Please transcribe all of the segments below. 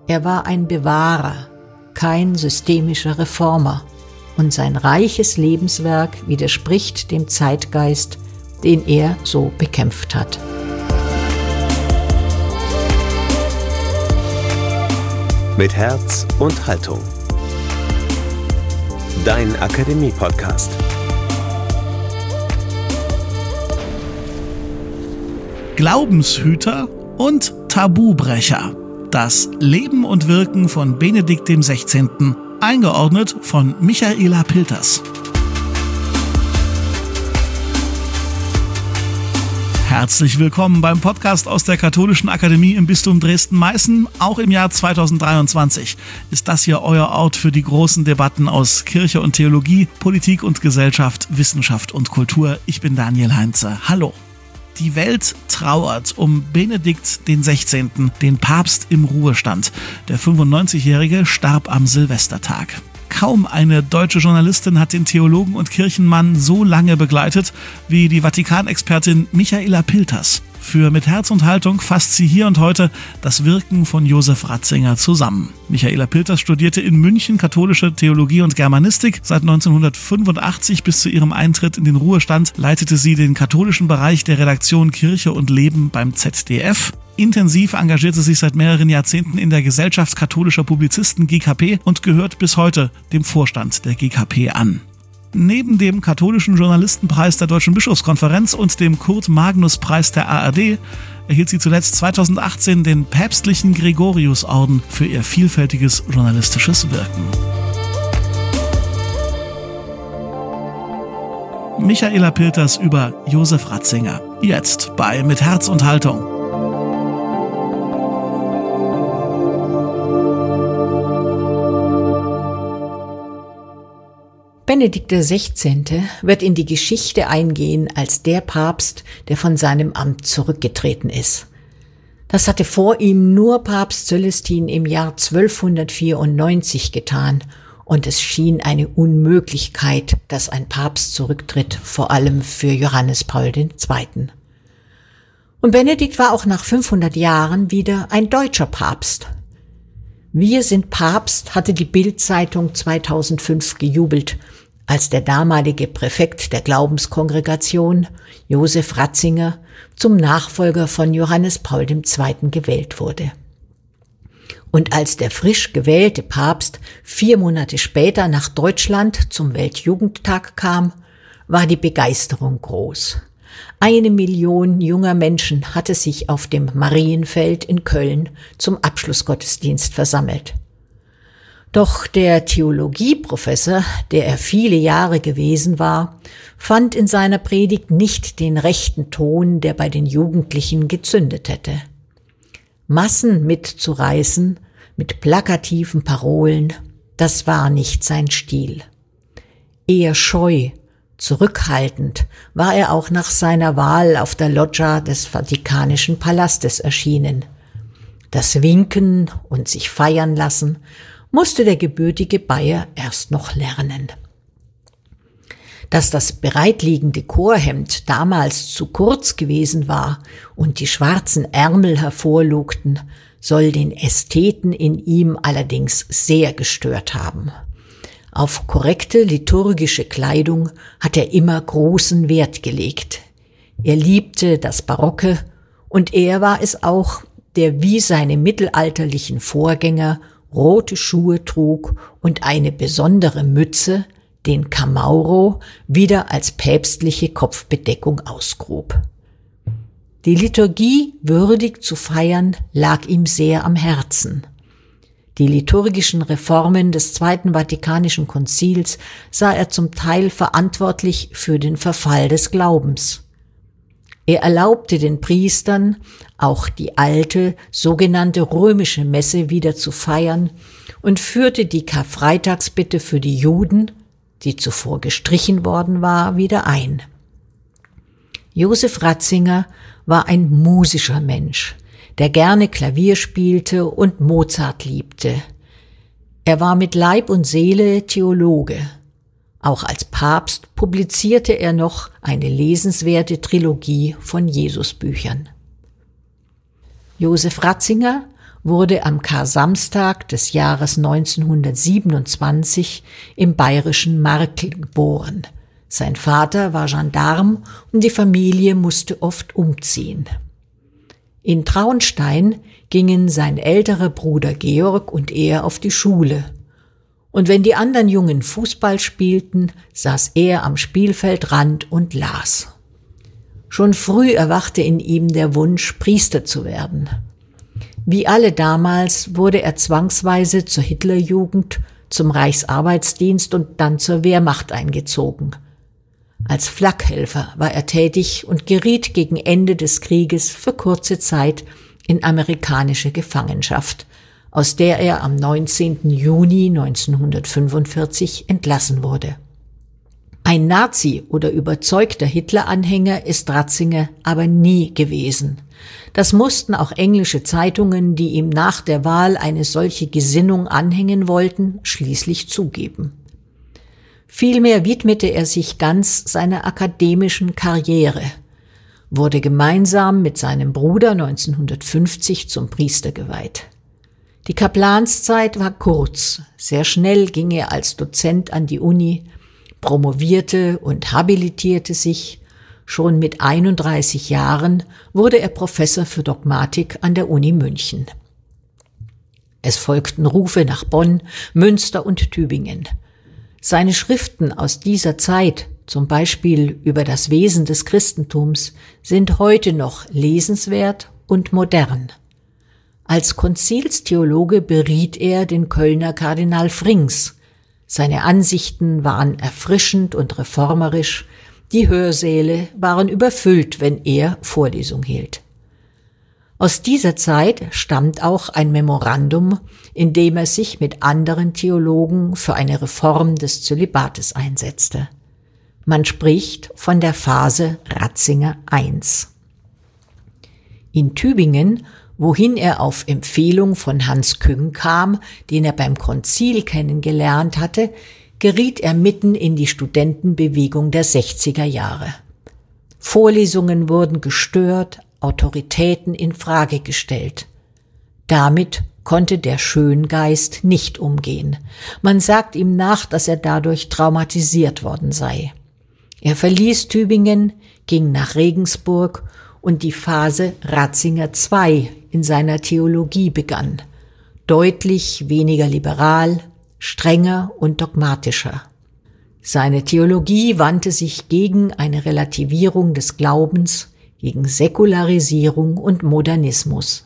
Er war ein Bewahrer, kein systemischer Reformer, und sein reiches Lebenswerk widerspricht dem Zeitgeist, den er so bekämpft hat. Mit Herz und Haltung. Dein Akademie-Podcast. Glaubenshüter und Tabubrecher. Das Leben und Wirken von Benedikt XVI., eingeordnet von Michaela Pilters. Herzlich willkommen beim Podcast aus der Katholischen Akademie im Bistum Dresden-Meißen. Auch im Jahr 2023 ist das hier euer Ort für die großen Debatten aus Kirche und Theologie, Politik und Gesellschaft, Wissenschaft und Kultur. Ich bin Daniel Heinze. Hallo. Die Welt trauert um Benedikt XVI., den Papst im Ruhestand. Der 95-Jährige starb am Silvestertag. Kaum eine deutsche Journalistin hat den Theologen und Kirchenmann so lange begleitet wie die Vatikanexpertin Michaela Pilters. Für Mit Herz und Haltung fasst sie hier und heute das Wirken von Josef Ratzinger zusammen. Michaela Pilters studierte in München katholische Theologie und Germanistik. Seit 1985 bis zu ihrem Eintritt in den Ruhestand leitete sie den katholischen Bereich der Redaktion Kirche und Leben beim ZDF. Intensiv engagiert sie sich seit mehreren Jahrzehnten in der Gesellschaft katholischer Publizisten GKP und gehört bis heute dem Vorstand der GKP an. Neben dem katholischen Journalistenpreis der Deutschen Bischofskonferenz und dem Kurt-Magnus-Preis der ARD erhielt sie zuletzt 2018 den päpstlichen Gregorius-Orden für ihr vielfältiges journalistisches Wirken. Michaela Pilters über Josef Ratzinger. Jetzt bei Mit Herz und Haltung. Benedikt XVI. Wird in die Geschichte eingehen als der Papst, der von seinem Amt zurückgetreten ist. Das hatte vor ihm nur Papst Cölestin im Jahr 1294 getan, und es schien eine Unmöglichkeit, dass ein Papst zurücktritt, vor allem für Johannes Paul II. Und Benedikt war auch nach 500 Jahren wieder ein deutscher Papst. Wir sind Papst, hatte die Bild-Zeitung 2005 gejubelt, als der damalige Präfekt der Glaubenskongregation, Josef Ratzinger, zum Nachfolger von Johannes Paul II. Gewählt wurde. Und als der frisch gewählte Papst 4 Monate später nach Deutschland zum Weltjugendtag kam, war die Begeisterung groß. 1 Million junger Menschen hatte sich auf dem Marienfeld in Köln zum Abschlussgottesdienst versammelt. Doch der Theologieprofessor, der er viele Jahre gewesen war, fand in seiner Predigt nicht den rechten Ton, der bei den Jugendlichen gezündet hätte. Massen mitzureißen mit plakativen Parolen, das war nicht sein Stil. Eher scheu, zurückhaltend war er auch nach seiner Wahl auf der Loggia des Vatikanischen Palastes erschienen. Das Winken und sich feiern lassen musste der gebürtige Bayer erst noch lernen. Dass das bereitliegende Chorhemd damals zu kurz gewesen war und die schwarzen Ärmel hervorlugten, soll den Ästheten in ihm allerdings sehr gestört haben. Auf korrekte liturgische Kleidung hat er immer großen Wert gelegt. Er liebte das Barocke, und er war es auch, der wie seine mittelalterlichen Vorgänger rote Schuhe trug und eine besondere Mütze, den Camauro, wieder als päpstliche Kopfbedeckung ausgrub. Die Liturgie würdig zu feiern lag ihm sehr am Herzen. Die liturgischen Reformen des Zweiten Vatikanischen Konzils sah er zum Teil verantwortlich für den Verfall des Glaubens. Er erlaubte den Priestern, auch die alte, sogenannte römische Messe wieder zu feiern und führte die Karfreitagsbitte für die Juden, die zuvor gestrichen worden war, wieder ein. Josef Ratzinger war ein musischer Mensch, der gerne Klavier spielte und Mozart liebte. Er war mit Leib und Seele Theologe. Auch als Papst publizierte er noch eine lesenswerte Trilogie von Jesusbüchern. Josef Ratzinger wurde am Kar-Samstag des Jahres 1927 im bayerischen Markl geboren. Sein Vater war Gendarm und die Familie musste oft umziehen. In Traunstein gingen sein älterer Bruder Georg und er auf die Schule. Und wenn die anderen Jungen Fußball spielten, saß er am Spielfeldrand und las. Schon früh erwachte in ihm der Wunsch, Priester zu werden. Wie alle damals wurde er zwangsweise zur Hitlerjugend, zum Reichsarbeitsdienst und dann zur Wehrmacht eingezogen. Als Flakhelfer war er tätig und geriet gegen Ende des Krieges für kurze Zeit in amerikanische Gefangenschaft, aus der er am 19. Juni 1945 entlassen wurde. Ein Nazi oder überzeugter Hitler-Anhänger ist Ratzinger aber nie gewesen. Das mussten auch englische Zeitungen, die ihm nach der Wahl eine solche Gesinnung anhängen wollten, schließlich zugeben. Vielmehr widmete er sich ganz seiner akademischen Karriere, wurde gemeinsam mit seinem Bruder 1950 zum Priester geweiht. Die Kaplanszeit war kurz, sehr schnell ging er als Dozent an die Uni, promovierte und habilitierte sich. Schon mit 31 Jahren wurde er Professor für Dogmatik an der Uni München. Es folgten Rufe nach Bonn, Münster und Tübingen. Seine Schriften aus dieser Zeit, zum Beispiel über das Wesen des Christentums, sind heute noch lesenswert und modern. Als Konzilstheologe beriet er den Kölner Kardinal Frings. Seine Ansichten waren erfrischend und reformerisch, die Hörsäle waren überfüllt, wenn er Vorlesung hielt. Aus dieser Zeit stammt auch ein Memorandum, in dem er sich mit anderen Theologen für eine Reform des Zölibates einsetzte. Man spricht von der Phase Ratzinger I. In Tübingen, wohin er auf Empfehlung von Hans Küng kam, den er beim Konzil kennengelernt hatte, geriet er mitten in die Studentenbewegung der 60er Jahre. Vorlesungen wurden gestört, Autoritäten in Frage gestellt. Damit konnte der Schöngeist nicht umgehen. Man sagt ihm nach, dass er dadurch traumatisiert worden sei. Er verließ Tübingen, ging nach Regensburg und die Phase Ratzinger II in seiner Theologie begann. Deutlich weniger liberal, strenger und dogmatischer. Seine Theologie wandte sich gegen eine Relativierung des Glaubens, gegen Säkularisierung und Modernismus.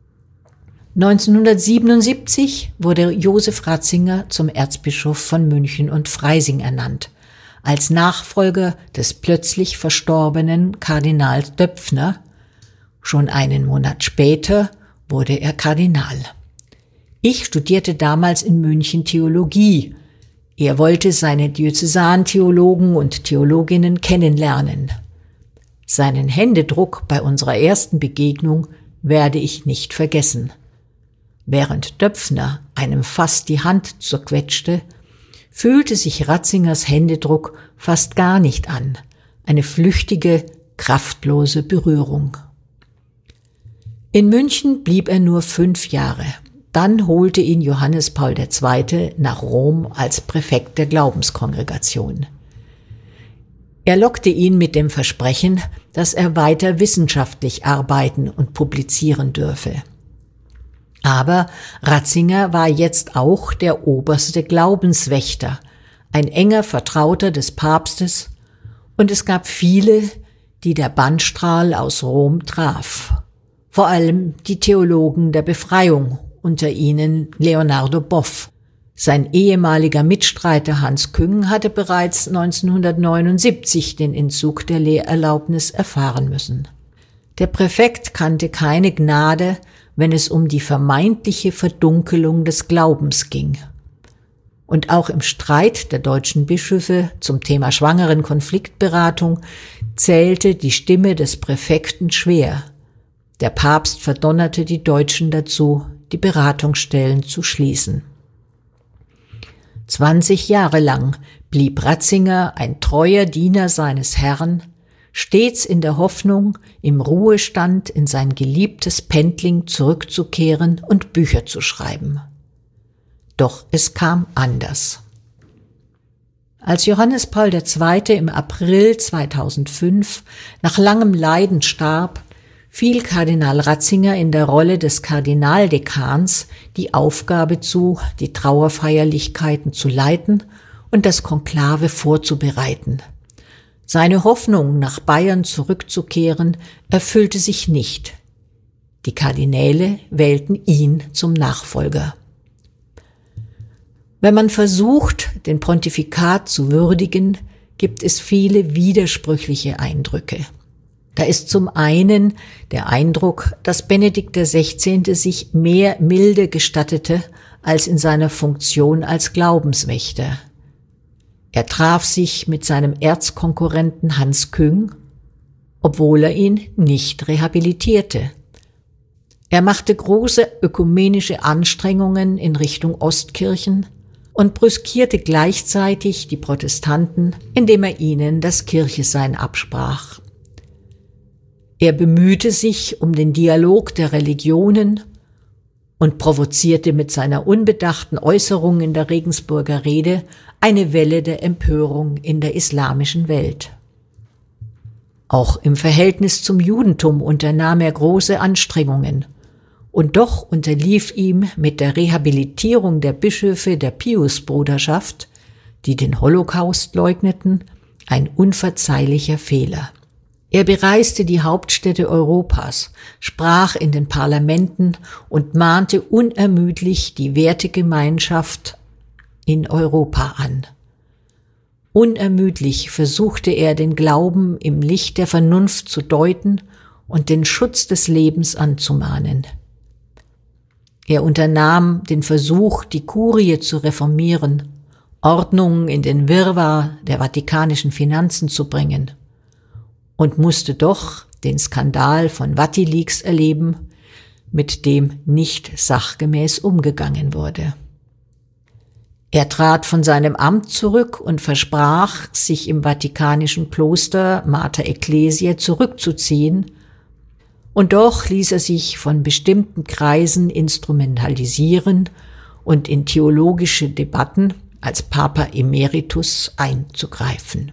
1977 wurde Josef Ratzinger zum Erzbischof von München und Freising ernannt, als Nachfolger des plötzlich verstorbenen Kardinal Döpfner. Schon einen Monat später wurde er Kardinal. Ich studierte damals in München Theologie. Er wollte seine Diözesantheologen und Theologinnen kennenlernen. Seinen Händedruck bei unserer ersten Begegnung werde ich nicht vergessen. Während Döpfner einem fast die Hand zerquetschte, fühlte sich Ratzingers Händedruck fast gar nicht an, eine flüchtige, kraftlose Berührung. In München blieb er nur 5 Jahre. Dann holte ihn Johannes Paul II. Nach Rom als Präfekt der Glaubenskongregation. Er lockte ihn mit dem Versprechen, dass er weiter wissenschaftlich arbeiten und publizieren dürfe. Aber Ratzinger war jetzt auch der oberste Glaubenswächter, ein enger Vertrauter des Papstes, und es gab viele, die der Bannstrahl aus Rom traf. Vor allem die Theologen der Befreiung, unter ihnen Leonardo Boff. Sein ehemaliger Mitstreiter Hans Küng hatte bereits 1979 den Entzug der Lehrerlaubnis erfahren müssen. Der Präfekt kannte keine Gnade, wenn es um die vermeintliche Verdunkelung des Glaubens ging. Und auch im Streit der deutschen Bischöfe zum Thema Schwangerenkonfliktberatung zählte die Stimme des Präfekten schwer. Der Papst verdonnerte die Deutschen dazu, die Beratungsstellen zu schließen. 20 Jahre lang blieb Ratzinger ein treuer Diener seines Herrn, stets in der Hoffnung, im Ruhestand in sein geliebtes Pendling zurückzukehren und Bücher zu schreiben. Doch es kam anders. Als Johannes Paul II. Im April 2005 nach langem Leiden starb, fiel Kardinal Ratzinger in der Rolle des Kardinaldekans die Aufgabe zu, die Trauerfeierlichkeiten zu leiten und das Konklave vorzubereiten. Seine Hoffnung, nach Bayern zurückzukehren, erfüllte sich nicht. Die Kardinäle wählten ihn zum Nachfolger. Wenn man versucht, den Pontifikat zu würdigen, gibt es viele widersprüchliche Eindrücke. Da ist zum einen der Eindruck, dass Benedikt XVI. Sich mehr Milde gestattete als in seiner Funktion als Glaubenswächter. Er traf sich mit seinem Erzkonkurrenten Hans Küng, obwohl er ihn nicht rehabilitierte. Er machte große ökumenische Anstrengungen in Richtung Ostkirchen und brüskierte gleichzeitig die Protestanten, indem er ihnen das Kirchesein absprach. Er bemühte sich um den Dialog der Religionen und provozierte mit seiner unbedachten Äußerung in der Regensburger Rede eine Welle der Empörung in der islamischen Welt. Auch im Verhältnis zum Judentum unternahm er große Anstrengungen, und doch unterlief ihm mit der Rehabilitierung der Bischöfe der Piusbruderschaft, die den Holocaust leugneten, ein unverzeihlicher Fehler. Er bereiste die Hauptstädte Europas, sprach in den Parlamenten und mahnte unermüdlich die Wertegemeinschaft in Europa an. Unermüdlich versuchte er, den Glauben im Licht der Vernunft zu deuten und den Schutz des Lebens anzumahnen. Er unternahm den Versuch, die Kurie zu reformieren, Ordnung in den Wirrwarr der vatikanischen Finanzen zu bringen, und musste doch den Skandal von WatiLeaks erleben, mit dem nicht sachgemäß umgegangen wurde. Er trat von seinem Amt zurück und versprach, sich im vatikanischen Kloster Mater Ecclesiae zurückzuziehen, und doch ließ er sich von bestimmten Kreisen instrumentalisieren und in theologische Debatten als Papa Emeritus einzugreifen.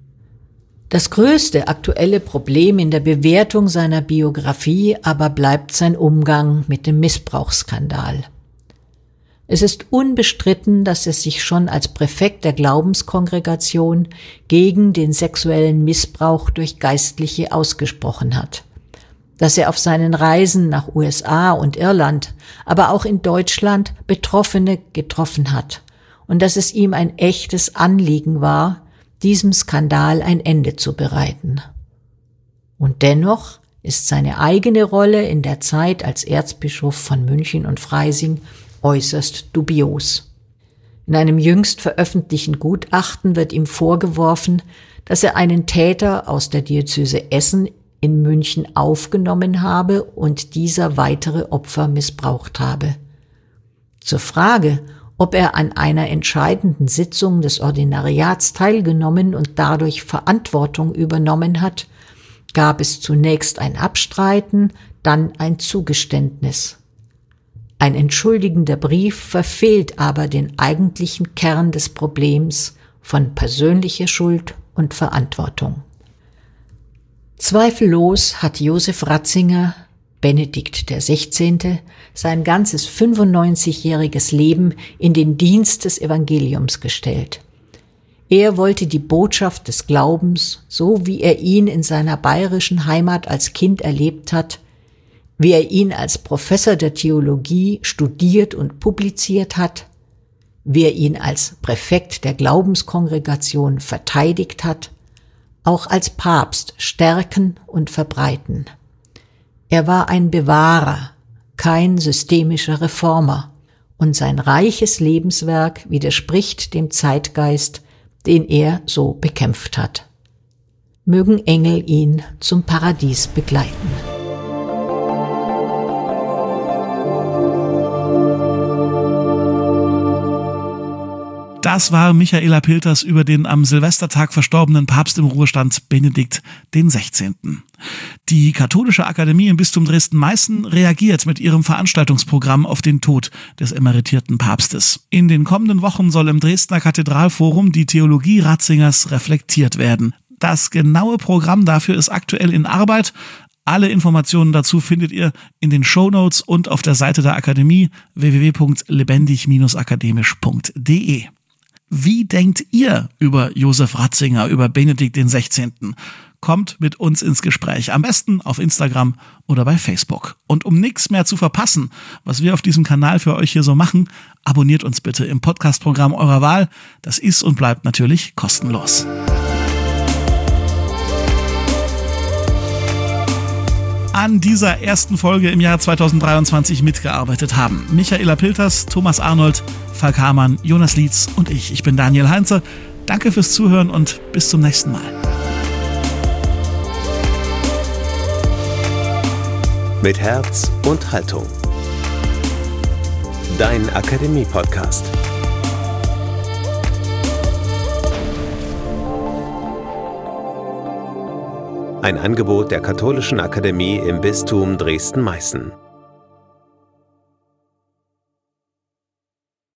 Das größte aktuelle Problem in der Bewertung seiner Biografie aber bleibt sein Umgang mit dem Missbrauchsskandal. Es ist unbestritten, dass er sich schon als Präfekt der Glaubenskongregation gegen den sexuellen Missbrauch durch Geistliche ausgesprochen hat, dass er auf seinen Reisen nach USA und Irland, aber auch in Deutschland Betroffene getroffen hat und dass es ihm ein echtes Anliegen war, diesem Skandal ein Ende zu bereiten. Und dennoch ist seine eigene Rolle in der Zeit als Erzbischof von München und Freising äußerst dubios. In einem jüngst veröffentlichten Gutachten wird ihm vorgeworfen, dass er einen Täter aus der Diözese Essen in München aufgenommen habe und dieser weitere Opfer missbraucht habe. Zur Frage, ob er an einer entscheidenden Sitzung des Ordinariats teilgenommen und dadurch Verantwortung übernommen hat, gab es zunächst ein Abstreiten, dann ein Zugeständnis. Ein entschuldigender Brief verfehlt aber den eigentlichen Kern des Problems von persönlicher Schuld und Verantwortung. Zweifellos hat Josef Ratzinger, Benedikt XVI., sein ganzes 95-jähriges Leben in den Dienst des Evangeliums gestellt. Er wollte die Botschaft des Glaubens, so wie er ihn in seiner bayerischen Heimat als Kind erlebt hat, wie er ihn als Professor der Theologie studiert und publiziert hat, wie er ihn als Präfekt der Glaubenskongregation verteidigt hat, auch als Papst stärken und verbreiten. Er war ein Bewahrer, kein systemischer Reformer, und sein reiches Lebenswerk widerspricht dem Zeitgeist, den er so bekämpft hat. Mögen Engel ihn zum Paradies begleiten. Das war Michaela Pilters über den am Silvestertag verstorbenen Papst im Ruhestand Benedikt XVI. Die Katholische Akademie im Bistum Dresden-Meißen reagiert mit ihrem Veranstaltungsprogramm auf den Tod des emeritierten Papstes. In den kommenden Wochen soll im Dresdner Kathedralforum die Theologie Ratzingers reflektiert werden. Das genaue Programm dafür ist aktuell in Arbeit. Alle Informationen dazu findet ihr in den Shownotes und auf der Seite der Akademie www.lebendig-akademisch.de. Wie denkt ihr über Josef Ratzinger, über Benedikt XVI.? Kommt mit uns ins Gespräch, am besten auf Instagram oder bei Facebook. Und um nichts mehr zu verpassen, was wir auf diesem Kanal für euch hier so machen, abonniert uns bitte im Podcast-Programm eurer Wahl. Das ist und bleibt natürlich kostenlos. An dieser ersten Folge im Jahr 2023 mitgearbeitet haben Michaela Pilters, Thomas Arnold, Falk Hamann, Jonas Lietz und ich. Ich bin Daniel Heinze. Danke fürs Zuhören und bis zum nächsten Mal. Mit Herz und Haltung. Dein Akademie-Podcast. Ein Angebot der Katholischen Akademie im Bistum Dresden-Meißen.